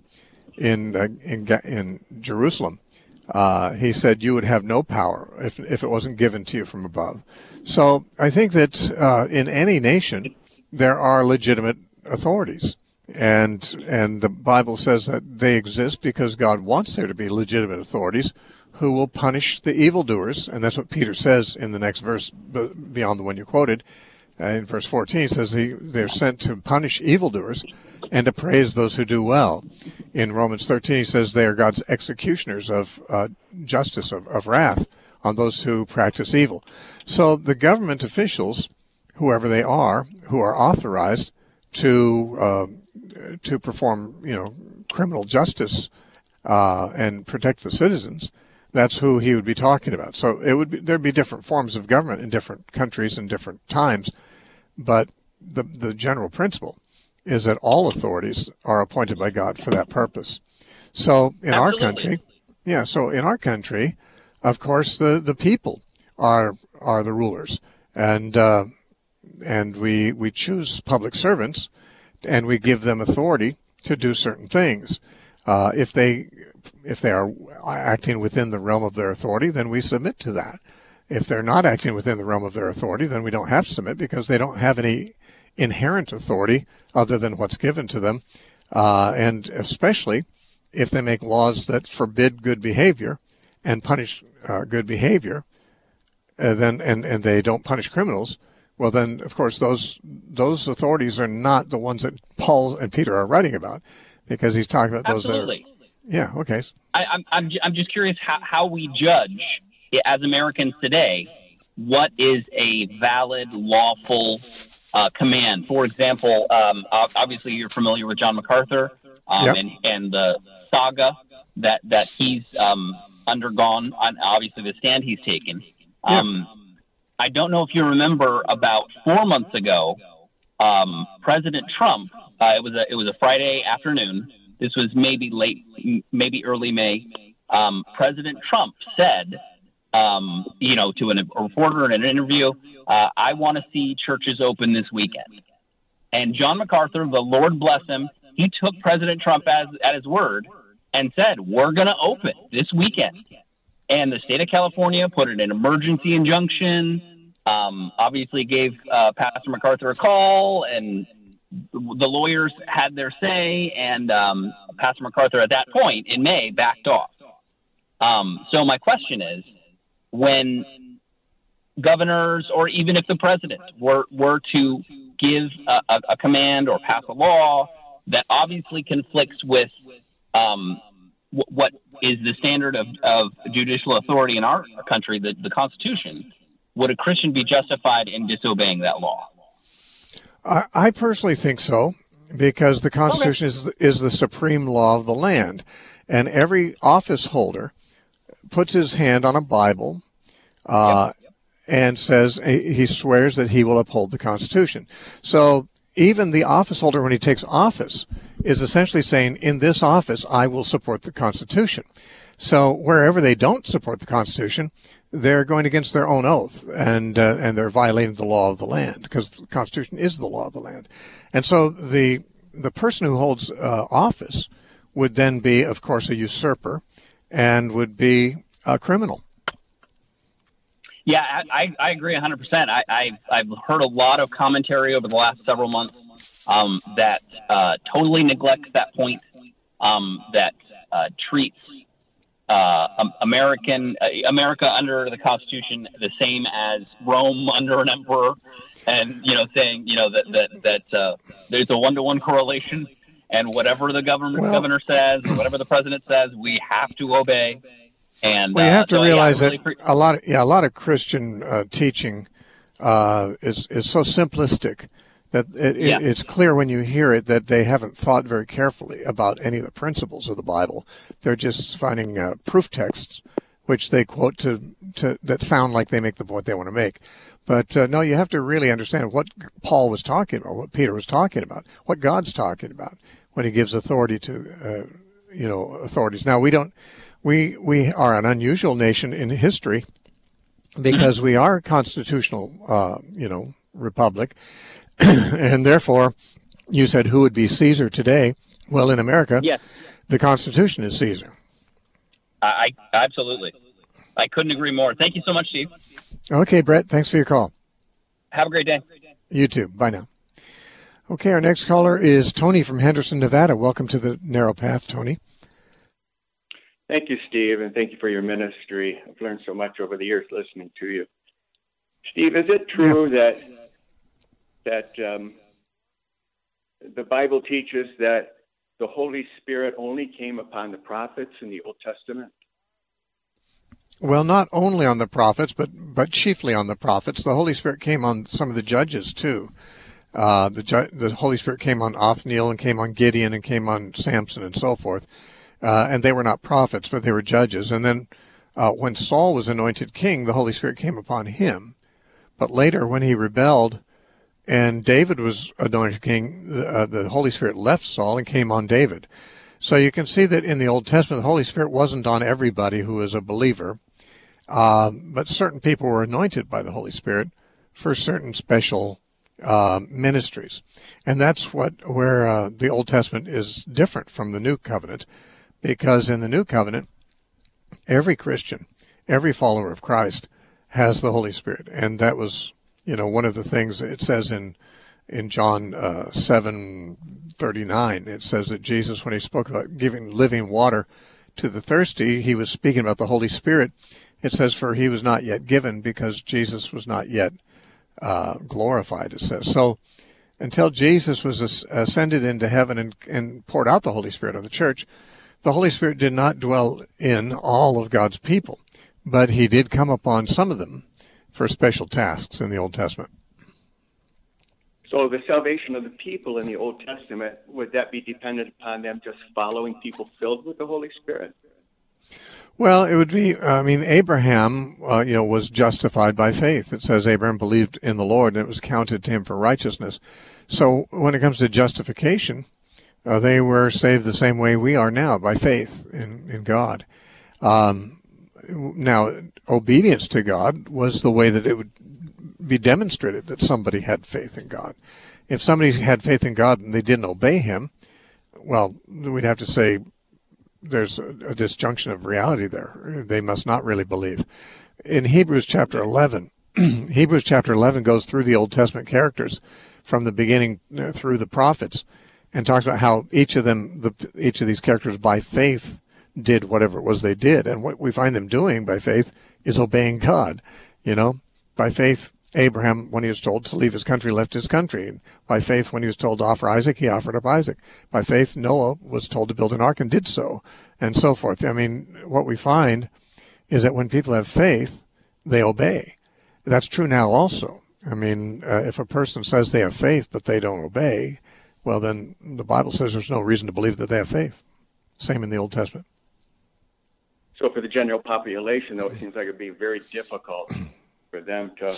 in uh, in, in Jerusalem, uh, he said you would have no power if if it wasn't given to you from above. So I think that uh, in any nation there are legitimate authorities, and and the Bible says that they exist because God wants there to be legitimate authorities who will punish the evildoers, and that's what Peter says in the next verse beyond the one you quoted. Uh, in verse fourteen, it says he, they're sent to punish evildoers and to praise those who do well. In Romans thirteen, he says they are God's executioners of uh, justice, of, of wrath on those who practice evil. So the government officials, whoever they are, who are authorized to uh, to perform, you know, criminal justice uh, and protect the citizens, that's who he would be talking about. So it would be, there'd be different forms of government in different countries and different times, but the the general principle is that all authorities are appointed by God for that purpose. So in Absolutely. our country, yeah, so in our country, of course, the, the people are are the rulers, and uh, and we we choose public servants, and we give them authority to do certain things. Uh, if they if they are acting within the realm of their authority, then we submit to that. If they're not acting within the realm of their authority, then we don't have to submit, because they don't have any inherent authority other than what's given to them, uh, and especially if they make laws that forbid good behavior and punish uh, good behavior, uh, then and, and they don't punish criminals, well then, of course, those those authorities are not the ones that Paul and Peter are writing about, because he's talking about those Absolutely. that are... Yeah, okay. I, I'm, I'm, I'm just curious how, how we judge, as Americans today, what is a valid, lawful uh, command. For example, um, obviously you're familiar with John MacArthur um, yep. and, and the saga that, that he's um, undergone, on obviously the stand he's taken. Um, yep. I don't know if you remember, about four months ago, um, President Trump, uh, it was a it was a Friday afternoon. This was maybe late, maybe early May. Um, President Trump said, um, you know, to an, a reporter in an interview, uh, I want to see churches open this weekend. And John MacArthur, the Lord bless him, he took President Trump as, at his word and said, we're going to open this weekend. And the state of California put in an emergency injunction, um, obviously gave uh, Pastor MacArthur a call, and the lawyers had their say, and um, Pastor MacArthur at that point in May backed off. Um, so my question is, when governors or even if the president were, were to give a, a, a command or pass a law that obviously conflicts with um, w- what is the standard of, of judicial authority in our country, the, the Constitution, would a Christian be justified in disobeying that law? I, I personally think so, because the Constitution okay. is, is the supreme law of the land. And every office holder puts his hand on a Bible uh, yep. and says he swears that he will uphold the Constitution. So even the office holder, when he takes office, is essentially saying, in this office, I will support the Constitution. So wherever they don't support the Constitution, they're going against their own oath, and uh, and they're violating the law of the land, because the Constitution is the law of the land. And so the the person who holds uh, office would then be, of course, a usurper and would be a criminal. Yeah, I, I agree one hundred percent. I, I, I've heard a lot of commentary over the last several months um, that uh, totally neglects that point, um, that uh, treats uh, American uh, America under the Constitution the same as Rome under an emperor, and you know, saying you know that that that uh, there's a one-to-one correlation, and whatever the government well, governor says, or whatever the president says, we have to obey. And, well, you have to uh, so, realize yeah, really that pre- a lot, of, yeah, a lot of Christian uh, teaching uh, is is so simplistic that it, yeah. it, it's clear when you hear it that they haven't thought very carefully about any of the principles of the Bible. They're just finding uh, proof texts, which they quote to, to that sound like they make the point they want to make. But uh, no, you have to really understand what Paul was talking about, what Peter was talking about, what God's talking about when He gives authority to, uh, you know, authorities. Now we don't. We we are an unusual nation in history because we are a constitutional, uh, you know, republic, and therefore, you said who would be Caesar today? Well, in America, yes. The Constitution is Caesar. I, I absolutely, I couldn't agree more. Thank you so much, Steve. Okay, Brett. Thanks for your call. Have a great day. You too. Bye now. Okay, our next caller is Tony from Henderson, Nevada. Welcome to the Narrow Path, Tony. Thank you, Steve, and thank you for your ministry. I've learned so much over the years listening to you. Steve, is it true yeah. that that um, the Bible teaches that the Holy Spirit only came upon the prophets in the Old Testament? Well, not only on the prophets, but but chiefly on the prophets. The Holy Spirit came on some of the judges too. Uh, the ju- the Holy Spirit came on Othniel and came on Gideon and came on Samson and so forth. Uh, and they were not prophets, but they were judges. And then uh, when Saul was anointed king, the Holy Spirit came upon him. But later, when he rebelled and David was anointed king, the, uh, the Holy Spirit left Saul and came on David. So you can see that in the Old Testament, the Holy Spirit wasn't on everybody who was a believer, uh, but certain people were anointed by the Holy Spirit for certain special uh, ministries. And that's what where uh, the Old Testament is different from the New Covenant. Because in the New Covenant, every Christian, every follower of Christ has the Holy Spirit. And that was, you know, one of the things it says in in John uh, seven thirty-nine. It says that Jesus, when he spoke about giving living water to the thirsty, he was speaking about the Holy Spirit. It says, for he was not yet given because Jesus was not yet uh, glorified, it says. So until Jesus was ascended into heaven and, and poured out the Holy Spirit on the church, the Holy Spirit did not dwell in all of God's people, but he did come upon some of them for special tasks in the Old Testament. So the salvation of the people in the Old Testament, would that be dependent upon them just following people filled with the Holy Spirit? Well, it would be, I mean, Abraham, uh, you know, was justified by faith. It says Abraham believed in the Lord and it was counted to him for righteousness. So when it comes to justification, Uh, they were saved the same way we are now, by faith in, in God. Um, now, obedience to God was the way that it would be demonstrated that somebody had faith in God. If somebody had faith in God and they didn't obey him, well, we'd have to say there's a, a disjunction of reality there. They must not really believe. In Hebrews chapter eleven, Hebrews chapter eleven goes through the Old Testament characters from the beginning through the prophets, and talks about how each of them, the, each of these characters, by faith, did whatever it was they did. And what we find them doing by faith is obeying God. You know, by faith, Abraham, when he was told to leave his country, left his country. And by faith, when he was told to offer Isaac, he offered up Isaac. By faith, Noah was told to build an ark and did so, and so forth. I mean, what we find is that when people have faith, they obey. That's true now also. I mean, uh, if a person says they have faith but they don't obey, well, then the Bible says there's no reason to believe that they have faith. Same in the Old Testament. So for the general population, though, it seems like it would be very difficult for them to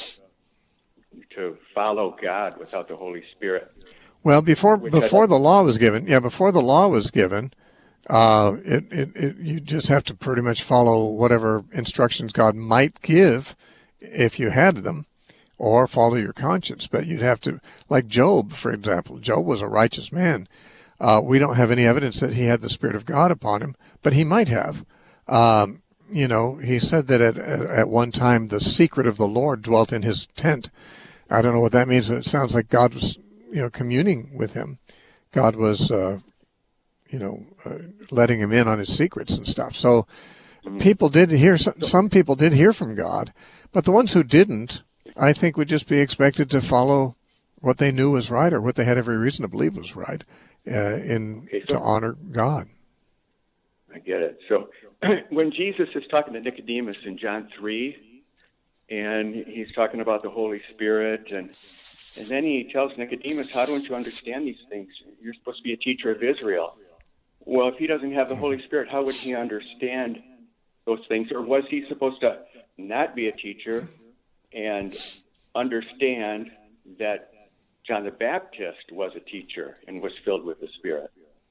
to follow God without the Holy Spirit. Well, before before the law was given, yeah, before the law was given, uh, it, it, it you just have to pretty much follow whatever instructions God might give if you had them, or follow your conscience. But you'd have to, like Job, for example. Job was a righteous man. Uh, we don't have any evidence that he had the Spirit of God upon him, but he might have. Um, you know, he said that at, at one time the secret of the Lord dwelt in his tent. I don't know what that means, but it sounds like God was, you know, communing with him. God was, uh, you know, uh, letting him in on his secrets and stuff. So people did hear, some people did hear from God, but the ones who didn't, I think, would just be expected to follow what they knew was right, or what they had every reason to believe was right, uh, in okay, so, to honor God. I get it. So when Jesus is talking to Nicodemus in John three, and he's talking about the Holy Spirit, and and then he tells Nicodemus, how don't you understand these things? You're supposed to be a teacher of Israel. Well, if he doesn't have the Holy Spirit, how would he understand those things? Or was he supposed to not be a teacher and understand that John the Baptist was a teacher and was filled with the Spirit?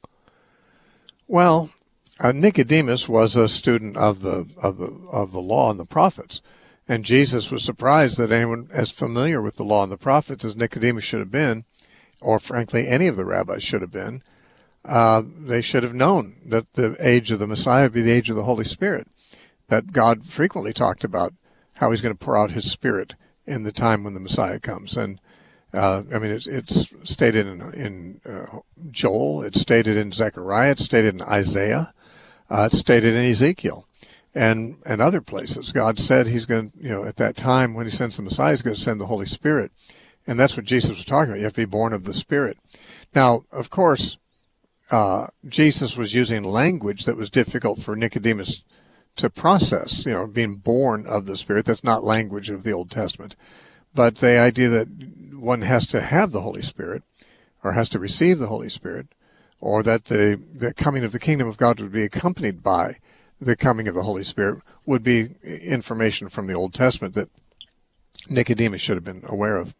Well, uh, Nicodemus was a student of the of the of the law and the prophets, and Jesus was surprised that anyone as familiar with the law and the prophets as Nicodemus should have been, or frankly any of the rabbis should have been, uh, they should have known that the age of the Messiah would be the age of the Holy Spirit, that God frequently talked about how he's going to pour out his Spirit in the time when the Messiah comes. And uh, I mean, it's, it's stated in, in uh, Joel, it's stated in Zechariah, it's stated in Isaiah, uh, it's stated in Ezekiel, and and other places. God said he's going to, you know, at that time when he sends the Messiah, he's going to send the Holy Spirit. And that's what Jesus was talking about. You have to be born of the Spirit. Now, of course, uh, Jesus was using language that was difficult for Nicodemus to process, you know, being born of the Spirit. That's not language of the Old Testament. But the idea that one has to have the Holy Spirit, or has to receive the Holy Spirit, or that the, the coming of the kingdom of God would be accompanied by the coming of the Holy Spirit, would be information from the Old Testament that Nicodemus should have been aware of.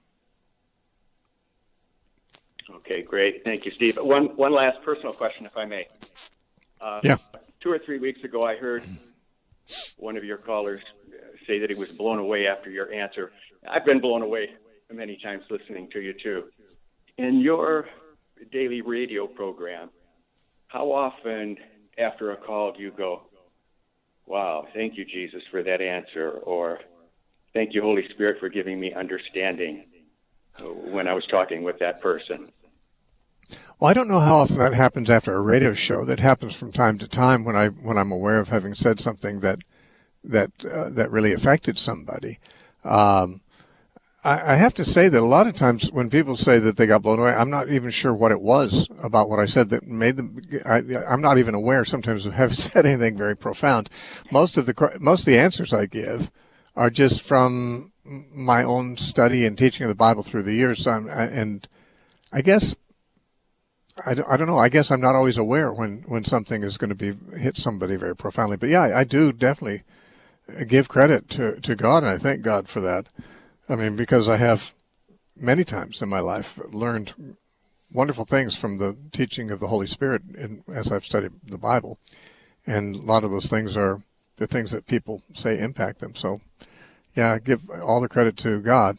Okay, great. Thank you, Steve. One one last personal question, if I may. Uh, yeah. Two or three weeks ago, I heard one of your callers say that he was blown away after your answer. I've been blown away many times listening to you, too. In your daily radio program, how often after a call do you go, wow, thank you, Jesus, for that answer, or thank you, Holy Spirit, for giving me understanding when I was talking with that person? Well, I don't know how often that happens after a radio show. That happens from time to time when I when I'm aware of having said something that that uh, that really affected somebody. Um, I, I have to say that a lot of times when people say that they got blown away, I'm not even sure what it was about what I said that made them. I, I'm not even aware sometimes of having said anything very profound. Most of the most of the answers I give are just from my own study and teaching of the Bible through the years. So I'm, and I guess. I don't, I don't know. I guess I'm not always aware when, when something is going to be hit somebody very profoundly. But yeah, I, I do definitely give credit to, to God, and I thank God for that. I mean, because I have many times in my life learned wonderful things from the teaching of the Holy Spirit in, as I've studied the Bible. And a lot of those things are the things that people say impact them. So yeah, I give all the credit to God.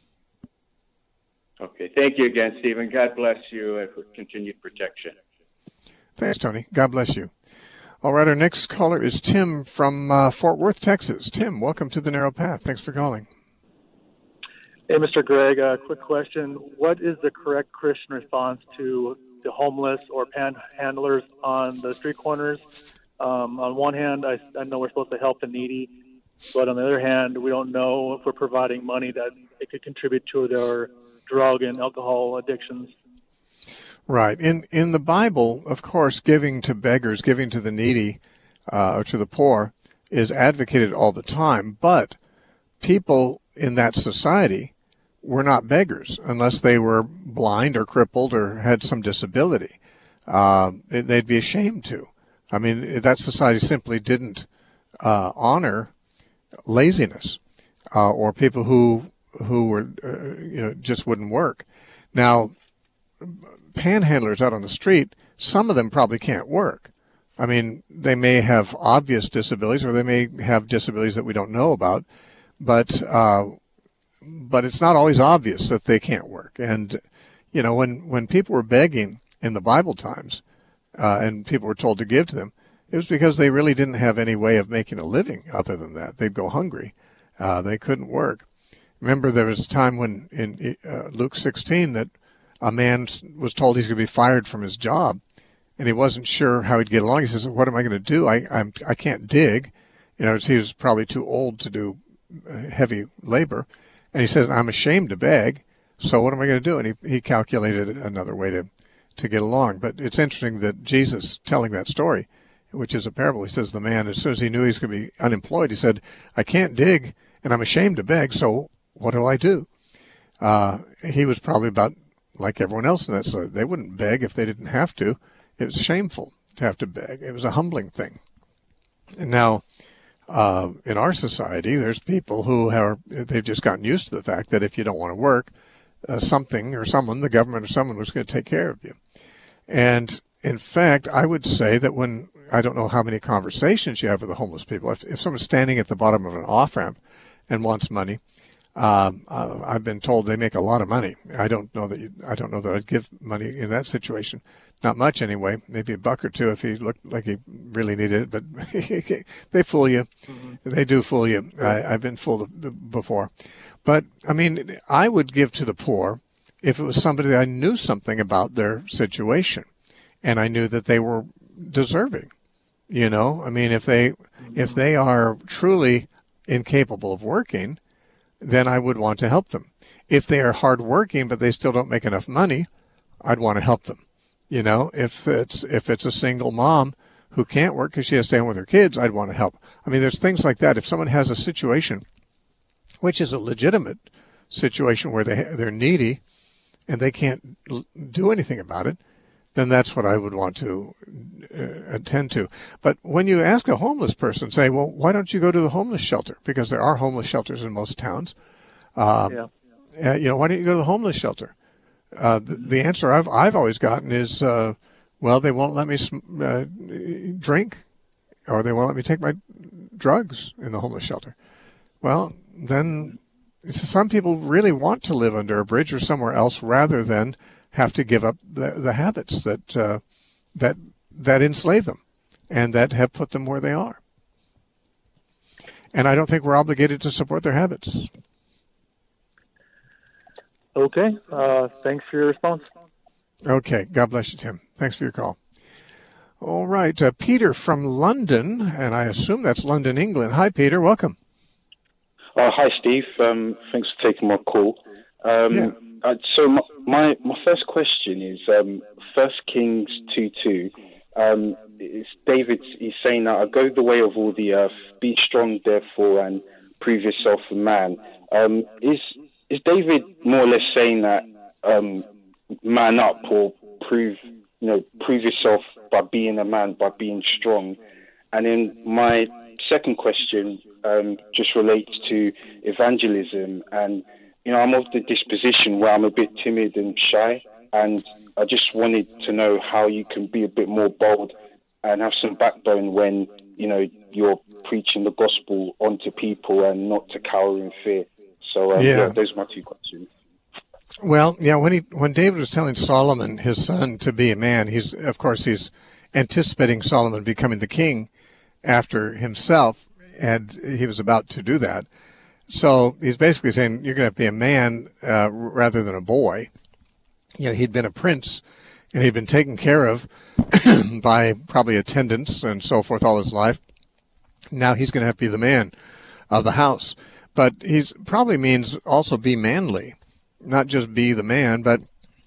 Okay, thank you again, Stephen. God bless you and for continued protection. Thanks, Tony. God bless you. All right, our next caller is Tim from uh, Fort Worth, Texas. Tim, welcome to the Narrow Path. Thanks for calling. Hey, Mister Gregg, a uh, quick question. What is the correct Christian response to the homeless or panhandlers on the street corners? Um, on one hand, I, I know we're supposed to help the needy, but on the other hand, we don't know if we're providing money that it could contribute to their drug and alcohol addictions. Right. In in the Bible, of course, giving to beggars, giving to the needy, uh, or to the poor, is advocated all the time. But people in that society were not beggars unless they were blind or crippled or had some disability. Uh, they'd be ashamed to. I mean, that society simply didn't uh, honor laziness uh, or people who who were uh, you know just wouldn't work. Now, panhandlers out on the street, some of them probably can't work. I mean, they may have obvious disabilities or they may have disabilities that we don't know about, but uh, but it's not always obvious that they can't work. And, you know, when, when people were begging in the Bible times uh, and people were told to give to them, it was because they really didn't have any way of making a living other than that. They'd go hungry. Uh, they couldn't work. Remember, there was a time when in uh, Luke sixteen that a man was told he's going to be fired from his job, and he wasn't sure how he'd get along. He says, "What am I going to do? I I'm, I can't dig." You know, he was probably too old to do heavy labor, and he says, "I'm ashamed to beg. So what am I going to do?" And he he calculated another way to to get along. But it's interesting that Jesus, telling that story, which is a parable, he says the man, as soon as he knew he was going to be unemployed, he said, "I can't dig, and I'm ashamed to beg. So what do I do?" Uh, he was probably about like everyone else in that society. They wouldn't beg if they didn't have to. It was shameful to have to beg. It was a humbling thing. And now, uh, in our society, there's people who are, they've just gotten used to the fact that if you don't want to work, uh, something or someone, the government or someone, was going to take care of you. And in fact, I would say that when, I don't know how many conversations you have with the homeless people, if, if someone's standing at the bottom of an off-ramp and wants money, Um, uh, I've been told they make a lot of money. I don't know that you, I don't know that I'd give money in that situation. Not much anyway. Maybe a buck or two if he looked like he really needed it. But they fool you. Mm-hmm. They do fool you. I, I've been fooled before. But I mean, I would give to the poor if it was somebody that I knew something about their situation, and I knew that they were deserving. You know, I mean, if they mm-hmm. if they are truly incapable of working, then I would want to help them. If they are hardworking but they still don't make enough money, I'd want to help them. You know, if it's if it's a single mom who can't work because she has to stay home with her kids, I'd want to help. I mean, there's things like that. If someone has a situation, which is a legitimate situation where they they're needy and they can't do anything about it, then that's what I would want to uh, attend to. But when you ask a homeless person, say, well, why don't you go to the homeless shelter? Because there are homeless shelters in most towns. Uh, yeah. uh, you know, why don't you go to the homeless shelter? Uh, the, the answer I've I've always gotten is, uh, well, they won't let me uh, drink, or they won't let me take my drugs in the homeless shelter. Well, then some people really want to live under a bridge or somewhere else rather than have to give up the, the habits that uh, that that enslave them and that have put them where they are. And I don't think we're obligated to support their habits. Okay. Uh, thanks for your response. Okay. God bless you, Tim. Thanks for your call. All right. Uh, Peter from London, and I assume that's London, England. Hi, Peter. Welcome. Uh, hi, Steve. Um, thanks for taking my call. Um, yeah. uh, so my, my my first question is um, First Kings two two. Um, it's David. He's saying that I go the way of all the earth. Be strong, therefore, and prove yourself a man. Um, is is David more or less saying that um, man up or prove you know prove yourself by being a man, by being strong? And then my second question um, just relates to evangelism, and you know I'm of the disposition where I'm a bit timid and shy, and I just wanted to know how you can be a bit more bold and have some backbone when you know you're preaching the gospel onto people and not to cower in fear. So um, yeah. yeah, those are my two questions. Well, yeah, when he when David was telling Solomon, his son, to be a man, he's of course he's anticipating Solomon becoming the king after himself, and he was about to do that. So he's basically saying you're going to have to be a man uh, rather than a boy. You know, he'd been a prince, and he'd been taken care of by probably attendants and so forth all his life. Now he's going to have to be the man of the house. But he's probably means also be manly, not just be the man, but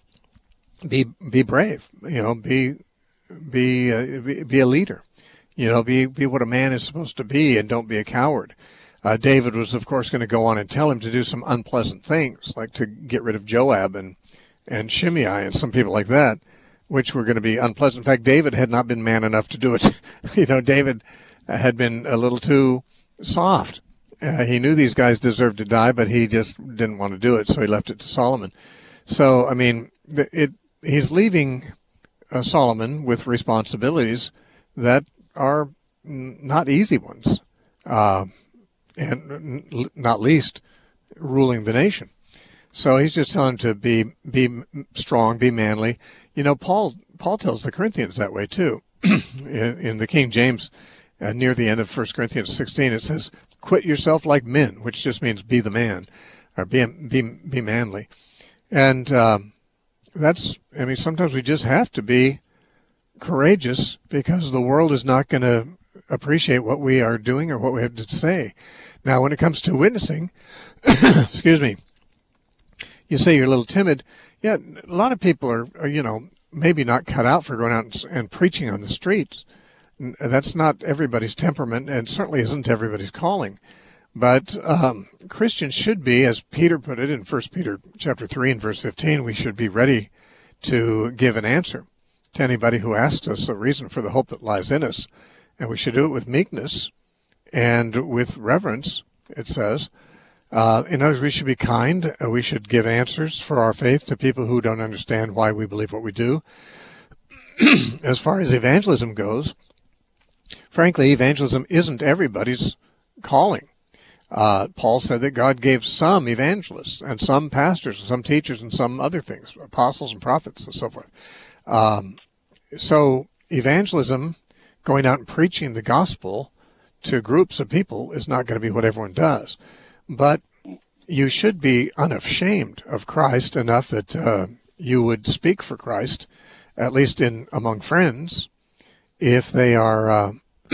be be brave. You know, be be uh, be, be a leader. You know, be be what a man is supposed to be, and don't be a coward. Uh, David was, of course, going to go on and tell him to do some unpleasant things, like to get rid of Joab and and Shimei and some people like that, which were going to be unpleasant. In fact, David had not been man enough to do it. You know, David had been a little too soft. Uh, he knew these guys deserved to die, but he just didn't want to do it, so he left it to Solomon. So, I mean, it, it he's leaving uh, Solomon with responsibilities that are n- not easy ones, uh, and n- not least ruling the nation. So he's just telling him to be be strong, be manly. You know, Paul Paul tells the Corinthians that way too. in, in the King James, uh, near the end of First Corinthians sixteen, it says, "Quit yourself like men," which just means be the man, or be be be manly. And um, that's, I mean, sometimes we just have to be courageous because the world is not going to appreciate what we are doing or what we have to say. Now, when it comes to witnessing, excuse me, you say you're a little timid. Yeah, a lot of people are, are, you know, maybe not cut out for going out and, and preaching on the streets. That's not everybody's temperament, and certainly isn't everybody's calling. But um, Christians should be, as Peter put it in First Peter chapter three and verse fifteen, we should be ready to give an answer to anybody who asks us a reason for the hope that lies in us. And we should do it with meekness and with reverence, it says. Uh, in other words, we should be kind. Uh, we should give answers for our faith to people who don't understand why we believe what we do. As far as evangelism goes, frankly, evangelism isn't everybody's calling. Uh, Paul said that God gave some evangelists and some pastors and some teachers and some other things, apostles and prophets and so forth. Um, so evangelism, going out and preaching the gospel to groups of people, is not going to be what everyone does. But you should be unashamed of Christ enough that uh, you would speak for Christ, at least in among friends, if they are uh,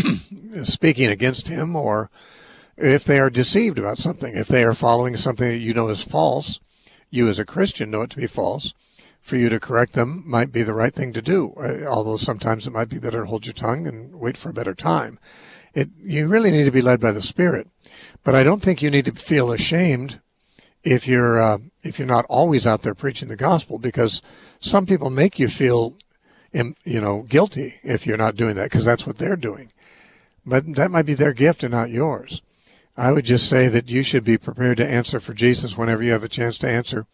speaking against him, or if they are deceived about something. If they are following something that you know is false, you as a Christian know it to be false. For you to correct them might be the right thing to do, although sometimes it might be better to hold your tongue and wait for a better time. It, you really need to be led by the Spirit. But I don't think you need to feel ashamed if you're uh, if you're not always out there preaching the gospel, because some people make you feel, you know, guilty if you're not doing that, because that's what they're doing. But that might be their gift and not yours. I would just say that you should be prepared to answer for Jesus whenever you have a chance to answer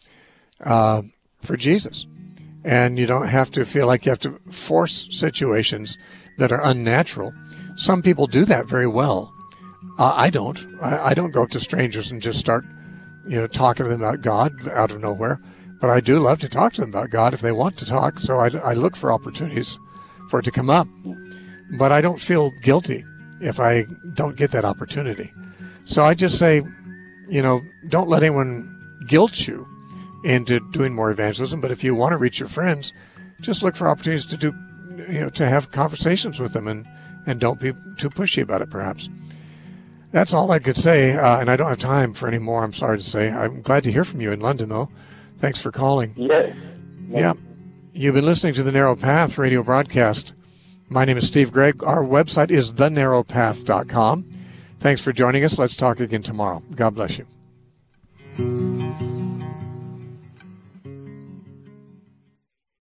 uh, for Jesus. And you don't have to feel like you have to force situations that are unnatural. Some people do that very well. Uh, I don't. I, I don't go up to strangers and just start, you know, talking to them about God out of nowhere. But I do love to talk to them about God if they want to talk. So I, I look for opportunities for it to come up. But I don't feel guilty if I don't get that opportunity. So I just say, you know, don't let anyone guilt you into doing more evangelism. But if you want to reach your friends, just look for opportunities to do, you know, to have conversations with them, and, and don't be too pushy about it, perhaps. That's all I could say, uh, and I don't have time for any more, I'm sorry to say. I'm glad to hear from you in London, though. Thanks for calling. Yeah. Yeah. You've been listening to the Narrow Path radio broadcast. My name is Steve Gregg. Our website is the narrow path dot com. Thanks for joining us. Let's talk again tomorrow. God bless you.